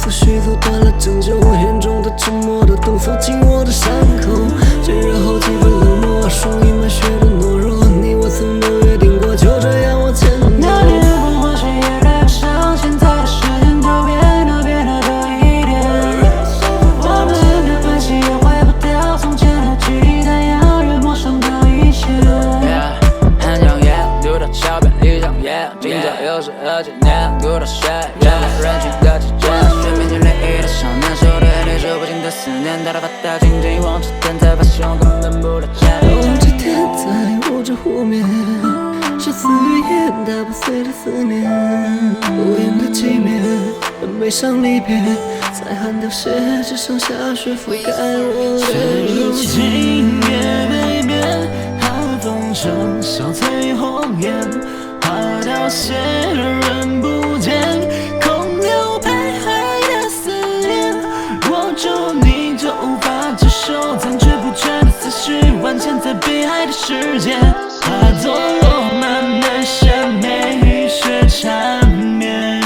或许阻断了拯救，眼中的沉默的灯锁进我的伤口，节日后几分冷漠，双翼满血的懦弱，你我曾都约定过，就这样往前走。 那年风或许也对不上现在的时间，都变得多一点。我们的关系也回不掉从前的距离，太遥远陌生的一切。 很抢眼，路到桥边一场烟，今朝又是何几年？古道雪，站在人群的季节，水面前涟漪的少年，手对你说不尽的思念，他的发带紧紧往前天才发现我根本不了解。 望着天在捂着湖面，是死与烟打不碎的思念，无言的寂灭，很悲伤离别，再喊掉血，只剩下雪覆盖我的一切。 情也被变，寒风中笑醉红颜，花凋谢人不见，空留徘徊的思念。握住你就无法接受，残缺不全的思绪，万千在悲哀的世界，化作落漫漫山梅雨雪缠绵。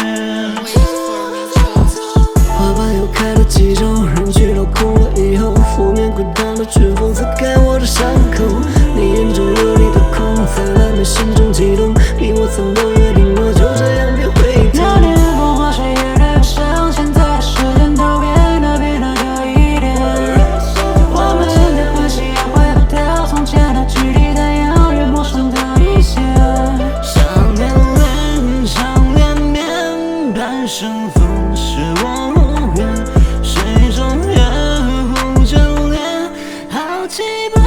花瓣又开了几周，人群都空了以后，拂面滚烫的春风撕开我的伤口，你眼中流离的空，在蓝的心中悸动，你我曾都约定过，就这样别回头。 那年风或许也对不上现在的时间，都变得多一点。我们的关系也回不掉从前的距离，太遥远陌生的一些。想念恋，想连绵，半生风是我无缘，水中月湖眷恋，好几百。